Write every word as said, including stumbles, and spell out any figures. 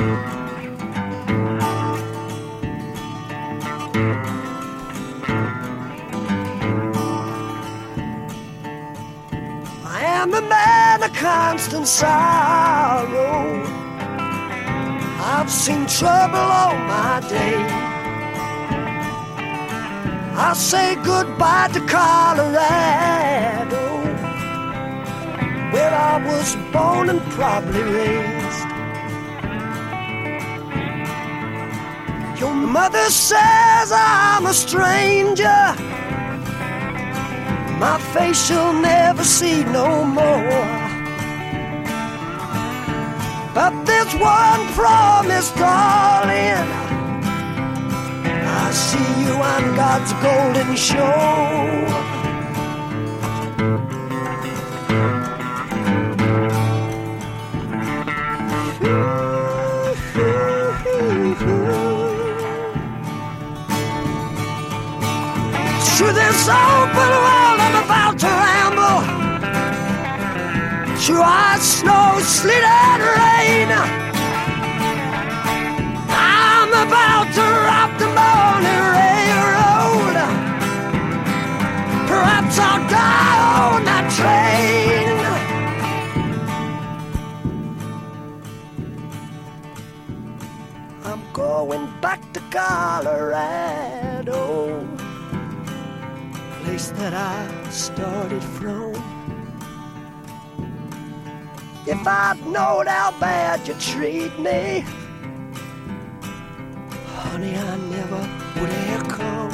I am a man of constant sorrow. I've seen trouble all my day. I say goodbye to Colorado, where I was born and probably raised. Your mother says I'm a stranger, my face she'll never see no more. But there's one promise, darling, I see you on God's golden shore. Through this open world I'm about to ramble, through ice, snow, sleet and rain. I'm about to rock the morning railroad. Perhaps I'll die on that train. I'm going back to Colorado, place that I started from. If I'd known how bad you treat me, honey, I never would have come.